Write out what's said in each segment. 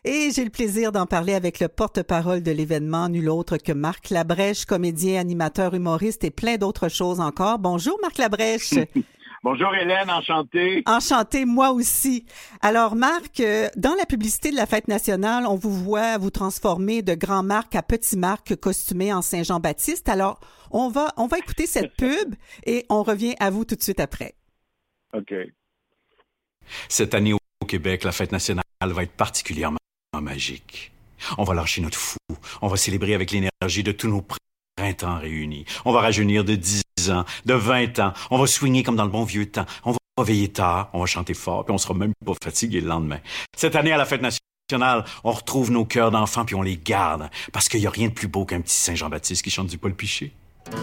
Et j'ai le plaisir d'en parler avec le porte-parole de l'événement, nul autre que Marc Labrèche, comédien, animateur, humoriste et plein d'autres choses encore. Bonjour Marc Labrèche. Bonjour Hélène, enchanté. Enchanté, moi aussi. Alors Marc, dans la publicité de la Fête nationale, on vous voit vous transformer de grand Marc à petit Marc costumé en Saint-Jean-Baptiste. Alors, on va écouter cette pub et on revient à vous tout de suite après. OK. Cette année au Québec, la Fête nationale va être particulièrement magique. On va lâcher notre fou. On va célébrer avec l'énergie de tous nos printemps réunis. On va rajeunir de 10 ans, de 20 ans. On va swinguer comme dans le bon vieux temps. On va veiller tard, on va chanter fort, puis on sera même pas fatigué le lendemain. Cette année, à la Fête nationale, on retrouve nos cœurs d'enfants puis on les garde. Parce qu'il y a rien de plus beau qu'un petit Saint-Jean-Baptiste qui chante du Paul Piché.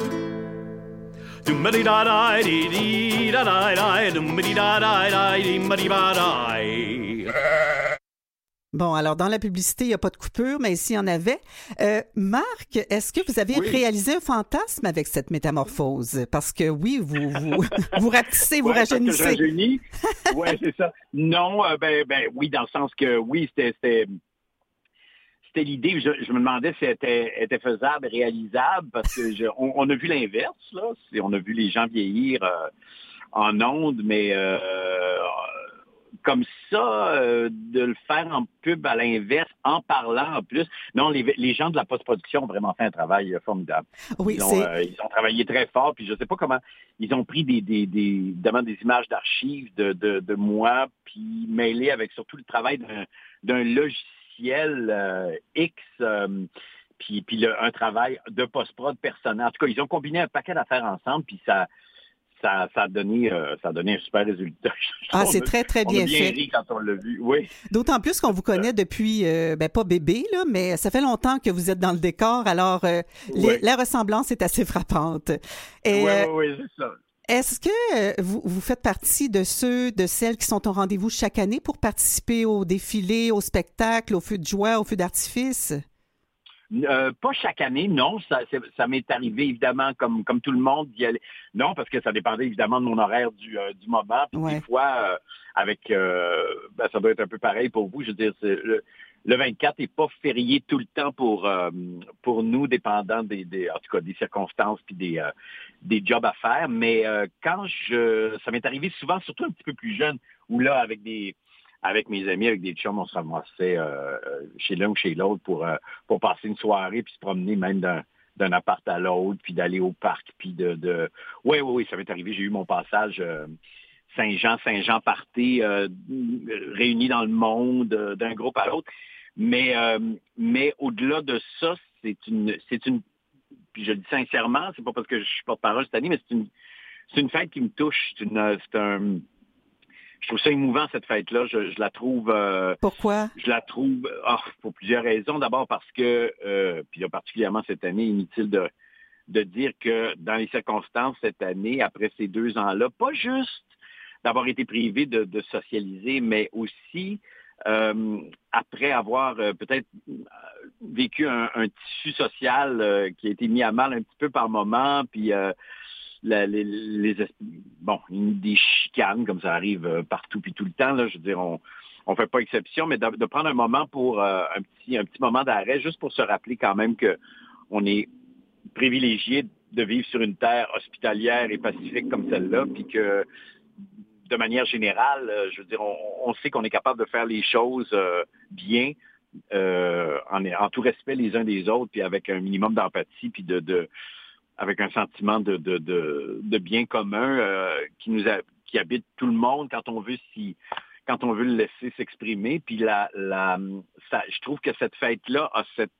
Bon, alors dans la publicité, il n'y a pas de coupure, mais ici, il y en avait. Marc, est-ce que vous avez réalisé un fantasme avec cette métamorphose? Parce que oui, vous rapetissez, vous rajeunissez. Oui, c'est ça. Non, oui, dans le sens que oui, c'était l'idée. Je me demandais si elle était faisable, réalisable, parce que on a vu l'inverse, là. On a vu les gens vieillir en ondes, mais comme ça, de le faire en pub à l'inverse, en parlant en plus. Non, les gens de la post-production ont vraiment fait un travail formidable. Oui, ils ont travaillé très fort, puis je sais pas comment ils ont pris évidemment des images d'archives de moi, puis mêlé avec surtout le travail d'un logiciel X, puis un travail de post-prod personnel. En tout cas, ils ont combiné un paquet d'affaires ensemble, puis ça a donné un super résultat. C'est très, très bien fait. On a bien ri quand on l'a vu, oui. D'autant plus qu'on vous connaît depuis, pas bébé, là, mais ça fait longtemps que vous êtes dans le décor, alors la ressemblance est assez frappante. Oui, c'est ça. Est-ce que vous faites partie de celles qui sont au rendez-vous chaque année pour participer au défilé, au spectacle, au feu de joie, au feu d'artifice? Pas chaque année, non. Ça m'est arrivé, évidemment, comme tout le monde, d'y aller. Non, parce que ça dépendait, évidemment, de mon horaire du moment. Puis des fois, ça doit être un peu pareil pour vous. Je veux dire, le 24 n'est pas férié tout le temps pour nous, dépendant en tout cas, des circonstances puis des jobs à faire. Mais ça m'est arrivé souvent, surtout un petit peu plus jeune, où là, avec mes amis, avec des chums, on se ramassait chez l'un ou chez l'autre pour passer une soirée, puis se promener même d'un appart à l'autre, puis d'aller au parc, puis Oui, ça m'est arrivé. J'ai eu mon passage Saint-Jean party, réunis dans le monde, d'un groupe à l'autre. Mais au-delà de ça, c'est une puis je le dis sincèrement, c'est pas parce que je suis porte-parole cette année, mais c'est une fête qui me touche. Je trouve ça émouvant, cette fête-là. Je la trouve... Pourquoi? Je la trouve... pour plusieurs raisons. D'abord parce que, puis là, particulièrement cette année, inutile de dire que dans les circonstances cette année, après ces 2 ans-là, pas juste d'avoir été privé de socialiser, mais aussi après avoir peut-être vécu un tissu social qui a été mis à mal un petit peu par moment, puis... des chicanes, comme ça arrive partout puis tout le temps, là, je veux dire, on fait pas exception, mais de prendre un moment pour un petit moment d'arrêt, juste pour se rappeler quand même que on est privilégié de vivre sur une terre hospitalière et pacifique comme celle-là, puis que de manière générale, je veux dire, on sait qu'on est capable de faire les choses bien, en tout respect les uns des autres, puis avec un minimum d'empathie, puis avec un sentiment de bien commun qui habite tout le monde quand on veut le laisser s'exprimer. Puis je trouve que cette fête-là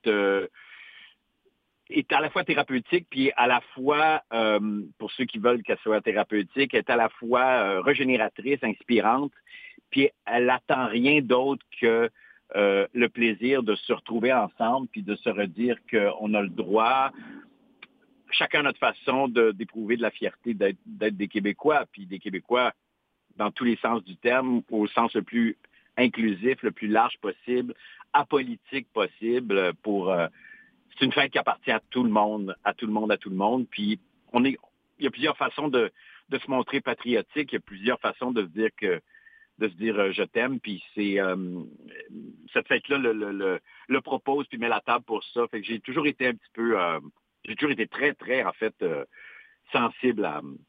est à la fois thérapeutique, puis à la fois, pour ceux qui veulent qu'elle soit thérapeutique, est à la fois régénératrice, inspirante, puis elle n'attend rien d'autre que le plaisir de se retrouver ensemble, puis de se redire qu'on a le droit, chacun notre façon d'éprouver de la fierté d'être des Québécois, puis des Québécois dans tous les sens du terme, au sens le plus inclusif, le plus large possible, apolitique possible. C'est une fête qui appartient à tout le monde, à tout le monde, à tout le monde. Puis il y a plusieurs façons de se montrer patriotique, il y a plusieurs façons de se dire que de se dire je t'aime, puis c'est cette fête-là le propose puis met la table pour ça. Fait que j'ai toujours été un petit peu, j'ai toujours été très, très, en fait, sensible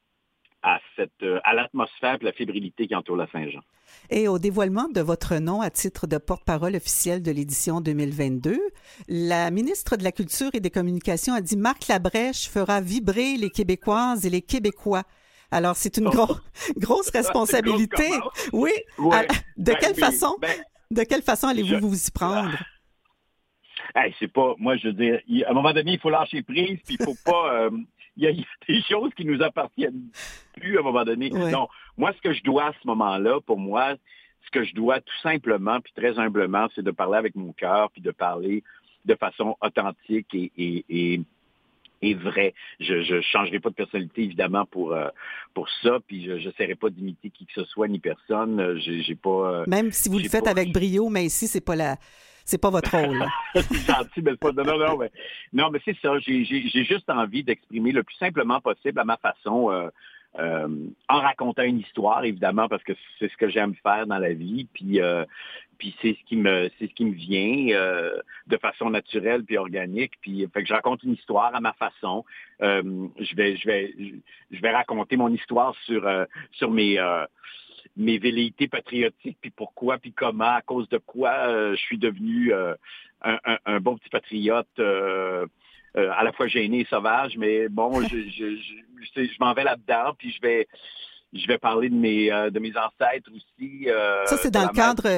à l'atmosphère et la fébrilité qui entoure la Saint-Jean. Et au dévoilement de votre nom à titre de porte-parole officiel de l'édition 2022, la ministre de la Culture et des Communications a dit « Marc Labrèche fera vibrer les Québécoises et les Québécois ». Alors, c'est une grosse responsabilité. Oui. Ouais. De quelle façon allez-vous vous y prendre? Hey, c'est pas, moi, je veux dire, à un moment donné, il faut lâcher prise, puis il faut pas... il y a des choses qui nous appartiennent plus à un moment donné. Ouais. Non, moi, ce que je dois à ce moment-là, pour moi, ce que je dois tout simplement, puis très humblement, c'est de parler avec mon cœur, puis de parler de façon authentique et vraie. Je changerai pas de personnalité, évidemment, pour ça, puis je n'essaierai pas d'imiter qui que ce soit, ni personne. J'ai pas... Même si vous le faites avec brio, mais ici, c'est pas votre rôle. C'est gentil, mais c'est pas... Non, mais c'est ça. J'ai juste envie d'exprimer le plus simplement possible à ma façon, en racontant une histoire, évidemment, parce que c'est ce que j'aime faire dans la vie. Puis c'est ce qui me vient de façon naturelle puis organique. Puis fait que je raconte une histoire à ma façon. Je vais raconter mon histoire sur mes velléités patriotiques, puis pourquoi, puis comment, à cause de quoi je suis devenu un bon petit patriote, à la fois gêné et sauvage, mais bon, je m'en vais là-dedans, puis je vais parler de mes ancêtres aussi. Ça, c'est dans le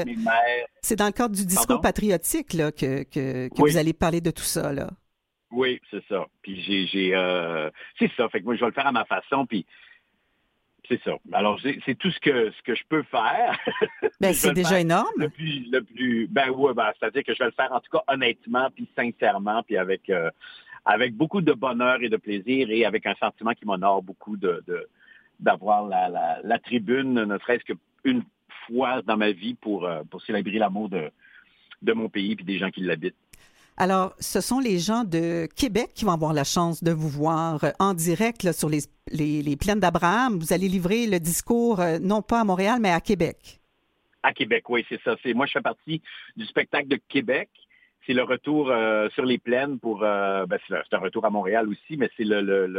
cadre du discours patriotique là, que oui. Vous allez parler de tout ça, là. Oui, c'est ça. Puis c'est ça. Fait que moi, je vais le faire à ma façon, puis c'est ça. Alors, c'est tout ce que je peux faire. Ben, c'est déjà énorme. C'est-à-dire que je vais le faire en tout cas honnêtement, puis sincèrement, puis avec beaucoup de bonheur et de plaisir et avec un sentiment qui m'honore beaucoup d'avoir la tribune, ne serait-ce qu'une fois dans ma vie pour célébrer l'amour de mon pays et des gens qui l'habitent. Alors, ce sont les gens de Québec qui vont avoir la chance de vous voir en direct là, sur les plaines d'Abraham. Vous allez livrer le discours, non pas à Montréal, mais à Québec. À Québec, oui, c'est ça. Moi, je fais partie du spectacle de Québec. C'est le retour sur les plaines pour... c'est un retour à Montréal aussi, mais c'est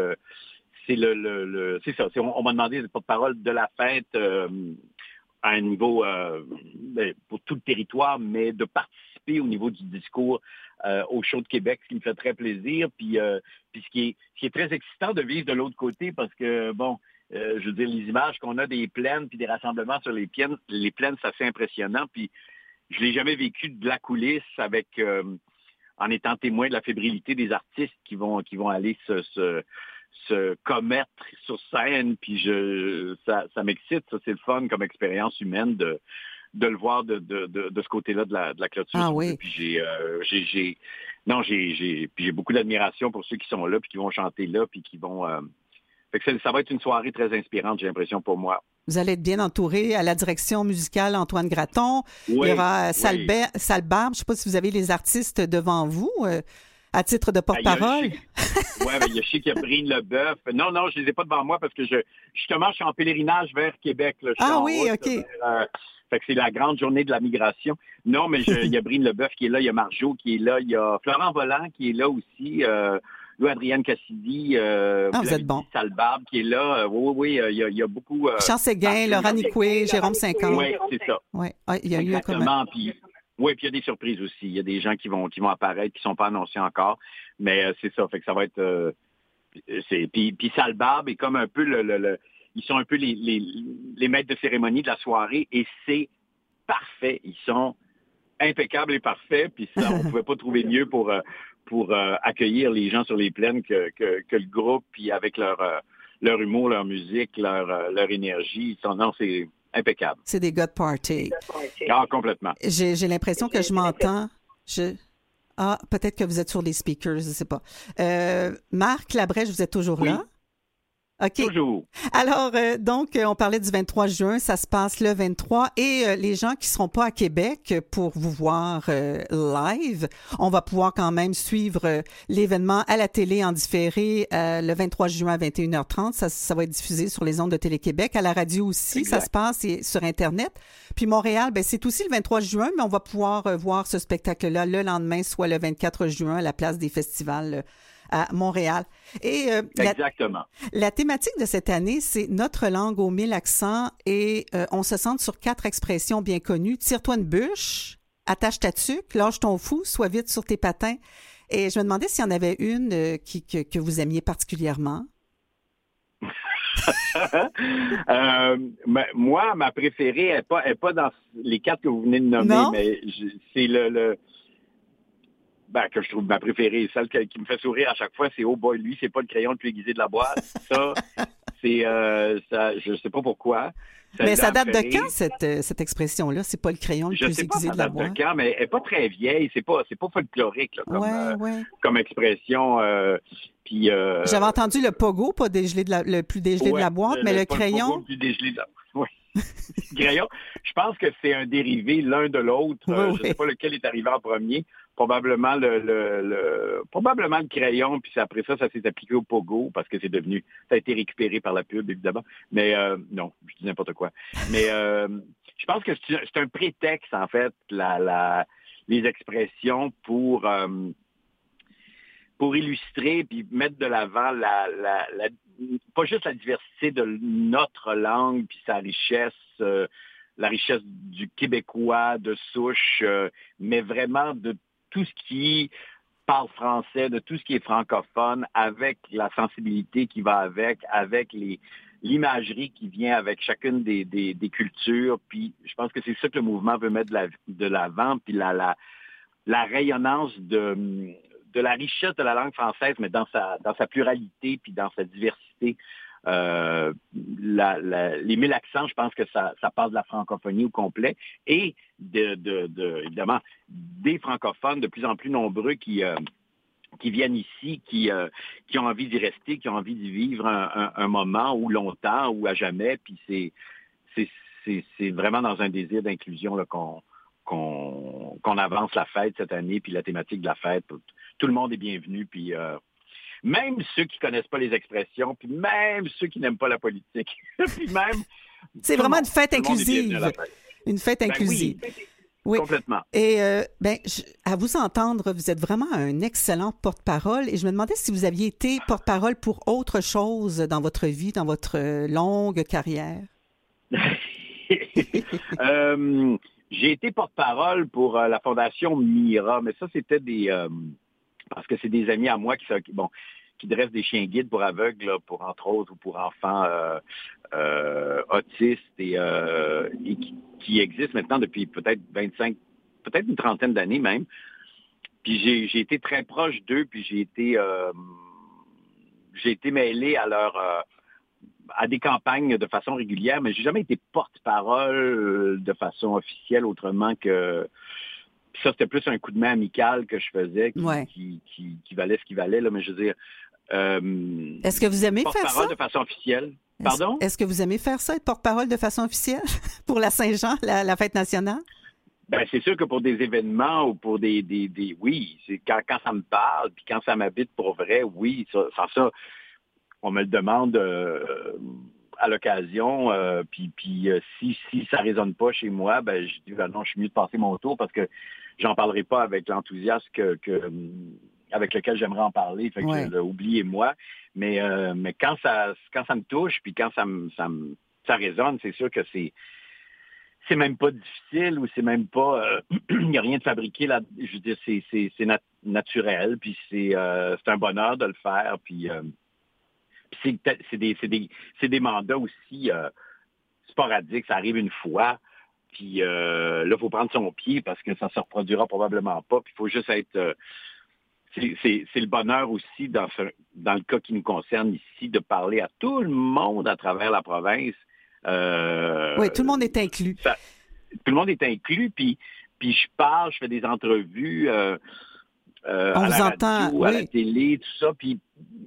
c'est ça. On m'a demandé de porte-parole de la fête à un niveau pour tout le territoire, mais de participer au niveau du discours au show de Québec, ce qui me fait très plaisir. Puis ce qui est très excitant de vivre de l'autre côté, parce que, je veux dire, les images qu'on a des plaines puis des rassemblements sur les plaines, c'est assez impressionnant. Puis je l'ai jamais vécu de la coulisse en étant témoin de la fébrilité des artistes qui vont aller se commettre sur scène, puis ça m'excite, ça c'est le fun comme expérience humaine de le voir de ce côté-là de la clôture. Ah oui. Puis j'ai beaucoup d'admiration pour ceux qui sont là, puis qui vont chanter là, puis qui vont... Fait que ça va être une soirée très inspirante, j'ai l'impression, pour moi. Vous allez être bien entouré à la direction musicale Antoine Gratton. Oui, il y aura Salbarbe. Je ne sais pas si vous avez les artistes devant vous. À titre de porte-parole? Il y a Chic Brine Leboeuf. Non, je ne les ai pas devant moi parce que justement, je suis en pèlerinage vers Québec. Là. OK. Fait que c'est la grande journée de la migration. Non, mais il y a Brine Leboeuf qui est là, il y a Marjo qui est là, il y a Florent Volant qui est là aussi, Louis-Adrienne Cassidy, vous êtes bon. Salbarbe qui est là. Oui, il y a beaucoup... Charles Séguin, Laurent Nicoué, Jérôme 50. Oui, c'est ça. Oui, il y a eu exactement, oui, puis il y a des surprises aussi. Il y a des gens qui vont apparaître, qui ne sont pas annoncés encore. Mais c'est ça, fait que ça va être... Puis Salbarbe est comme un peu ils sont un peu les maîtres de cérémonie de la soirée et c'est parfait. Ils sont impeccables et parfaits. Puis ça, on ne pouvait pas trouver mieux pour accueillir les gens sur les plaines que le groupe, puis avec leur humour, leur musique, leur énergie. C'est impeccable. C'est des gars de party. Ah, complètement. J'ai l'impression que je m'entends. Peut-être que vous êtes sur les speakers, je ne sais pas. Marc Labrèche, vous êtes toujours là? OK. Toujours. Alors, on parlait du 23 juin, ça se passe le 23 et les gens qui ne seront pas à Québec pour vous voir live, on va pouvoir quand même suivre l'événement à la télé en différé le 23 juin à 21h30. Ça va être diffusé sur les ondes de Télé-Québec. À la radio aussi, exact. Ça se passe et sur Internet. Puis Montréal, c'est aussi le 23 juin, mais on va pouvoir voir ce spectacle-là le lendemain, soit le 24 juin à la place des festivals à Montréal. Et exactement. La thématique de cette année, c'est notre langue aux 1000 accents et on se centre sur 4 expressions bien connues. Tire-toi une bûche, attache ta tuque, lâche ton fou, sois vite sur tes patins. Et je me demandais s'il y en avait une que vous aimiez particulièrement. Moi, ma préférée est pas dans les 4 que vous venez de nommer, non? Mais c'est que je trouve ma préférée, celle qui me fait sourire à chaque fois, c'est oh boy, lui, c'est pas le crayon le plus aiguisé de la boîte. Ça, ça, je sais pas pourquoi. Mais ça date de quand cette expression-là? C'est pas le crayon le plus aiguisé de la boîte? Je sais pas, ça date de quand, mais elle est pas très vieille. C'est pas folklorique là, comme expression. Puis j'avais entendu le pogo, pas le plus dégelé de la boîte, mais le crayon. Le pogo plus dégelé de la boîte. Oui. Crayon. Je pense que c'est un dérivé l'un de l'autre. Je ne sais pas lequel est arrivé en premier. Probablement probablement le crayon, puis après ça s'est appliqué au pogo parce que ça a été récupéré par la pub, évidemment. Mais non, je dis n'importe quoi. Mais je pense que c'est un prétexte, en fait, les expressions pour illustrer puis mettre de l'avant pas juste la diversité de notre langue puis sa richesse, la richesse du québécois de souche, mais vraiment de tout ce qui parle français, de tout ce qui est francophone, avec la sensibilité qui va avec l'imagerie qui vient avec chacune des cultures. Puis je pense que c'est ça que le mouvement veut mettre de l'avant, puis la rayonnance de la richesse de la langue française, mais dans sa pluralité puis dans sa diversité. Les 1000 accents, je pense que ça passe de la francophonie au complet et évidemment des francophones de plus en plus nombreux qui viennent ici, qui ont envie d'y rester, qui ont envie d'y vivre un moment ou longtemps ou à jamais. Puis c'est vraiment dans un désir d'inclusion là, qu'on avance la fête cette année, puis la thématique de la fête. Tout le monde est bienvenu, puis même ceux qui connaissent pas les expressions, puis même ceux qui n'aiment pas la politique. Puis même... C'est vraiment une fête inclusive. Une fête inclusive. Oui, complètement. Et à vous entendre, vous êtes vraiment un excellent porte-parole. Et je me demandais si vous aviez été porte-parole pour autre chose dans votre vie, dans votre longue carrière. J'ai été porte-parole pour la Fondation Mira, mais ça, c'était parce que c'est des amis à moi qui dressent des chiens guides pour aveugles, là, pour entre autres, ou pour enfants autistes et qui existent maintenant depuis peut-être 25, peut-être une trentaine d'années même. Puis j'ai été très proche d'eux, puis j'ai été mêlé à des campagnes de façon régulière, mais j'ai jamais été porte-parole de façon officielle autrement que... Ça, c'était plus un coup de main amical que je faisais qui valait ce qu'il valait, là, mais je veux dire... Est-ce que vous aimez faire ça? Porte-parole de façon officielle. Pardon? Est-ce que vous aimez faire ça, être porte-parole de façon officielle pour la Saint-Jean, la fête nationale? Ben, c'est sûr que pour des événements ou pour des oui, c'est quand ça me parle, puis quand ça m'habite pour vrai, oui, sans ça, on me le demande à l'occasion, puis si ça résonne pas chez moi, ben je dis non, je suis mieux de passer mon tour parce que j'en parlerai pas avec l'enthousiasme avec lequel j'aimerais en parler. Fait que oubliez-moi. Mais quand ça me touche, puis quand ça résonne, c'est sûr que c'est même pas difficile ou c'est même pas il n'y a rien de fabriqué là. Je veux dire, c'est naturel, puis c'est un bonheur de le faire, puis c'est des mandats aussi sporadiques, ça arrive une fois, puis là, il faut prendre son pied parce que ça se reproduira probablement pas, puis il faut juste être... c'est le bonheur aussi, dans le cas qui nous concerne ici, de parler à tout le monde à travers la province. Oui, tout le monde est inclus. Tout le monde est inclus, puis je parle, je fais des entrevues... on à vous la entend, radio, à la télé, tout ça, puis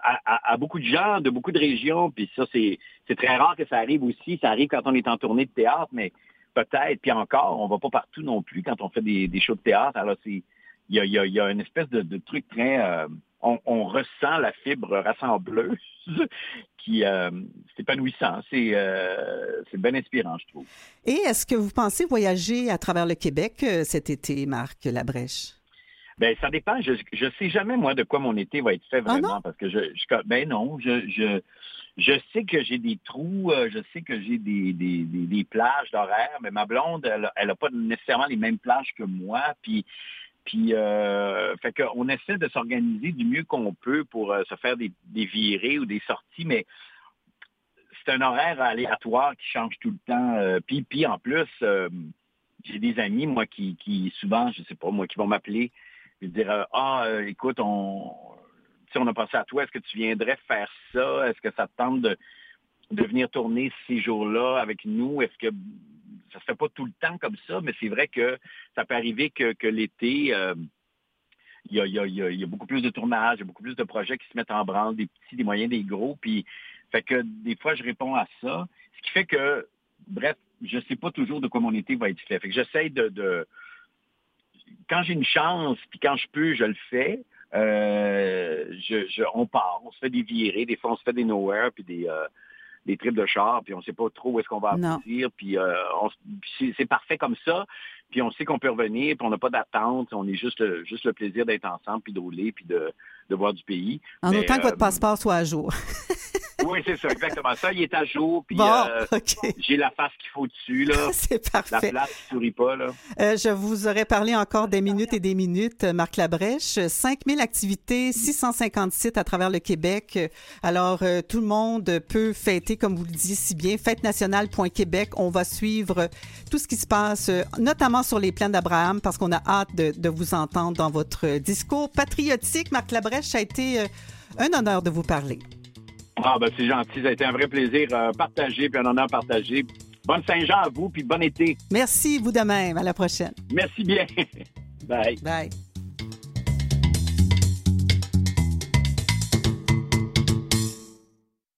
à beaucoup de gens, de beaucoup de régions, puis ça, c'est très rare que ça arrive aussi. Ça arrive quand on est en tournée de théâtre, mais peut-être, puis encore, on va pas partout non plus quand on fait des shows de théâtre. Alors, il y a une espèce de truc très... on ressent la fibre rassembleuse qui c'est épanouissant. C'est bien inspirant, je trouve. Et est-ce que vous pensez voyager à travers le Québec cet été, Marc Labrèche? Ben ça dépend. Je sais jamais, moi, de quoi mon été va être fait vraiment. Parce que ben non, je sais que j'ai des trous, je sais que j'ai des plages d'horaire, mais ma blonde, elle a pas nécessairement les mêmes plages que moi. Puis fait qu'on essaie de s'organiser du mieux qu'on peut pour se faire des virées ou des sorties, mais c'est un horaire aléatoire qui change tout le temps. Puis en plus, j'ai des amis, moi, qui souvent, je sais pas, moi, qui vont m'appeler et dire écoute, on a pensé à toi, est-ce que tu viendrais faire ça? Est-ce que ça te tente de venir tourner ces jours-là avec nous? Est-ce que ça se fait pas tout le temps comme ça, mais c'est vrai que ça peut arriver que l'été, il y a beaucoup plus de tournages, il y a beaucoup plus de projets qui se mettent en branle, des petits, des moyens, des gros, puis fait que des fois, je réponds à ça, ce qui fait que, bref, je sais pas toujours de quoi mon été va être fait. Fait que j'essaie de quand j'ai une chance, puis quand je peux, je le fais. On part, on se fait des virées, des fois on se fait des nowhere, puis des trips de char, puis on sait pas trop où est-ce qu'on va aboutir, puis c'est parfait comme ça, puis on sait qu'on peut revenir, puis on n'a pas d'attente, on est juste le plaisir d'être ensemble, puis de rouler, puis de voir du pays. En autant que votre passeport soit à jour. Oui, c'est ça, exactement. Ça, il est à jour, puis j'ai la face qu'il faut dessus, là. C'est parfait. La place qui sourit pas, là. Je vous aurais parlé encore des minutes et des minutes, Marc Labrèche. 5000 activités, 650 sites à travers le Québec. Alors, tout le monde peut fêter, comme vous le disiez si bien, fêtenationale.québec. On va suivre tout ce qui se passe, notamment sur les plaines d'Abraham, parce qu'on a hâte de vous entendre dans votre discours patriotique. Marc Labrèche, ça a été un honneur de vous parler. Ah, ben c'est gentil. Ça a été un vrai plaisir partagé, puis un honneur partagé. Bonne Saint-Jean à vous, puis bon été. Merci, vous de même. À la prochaine. Merci bien. Bye. Bye.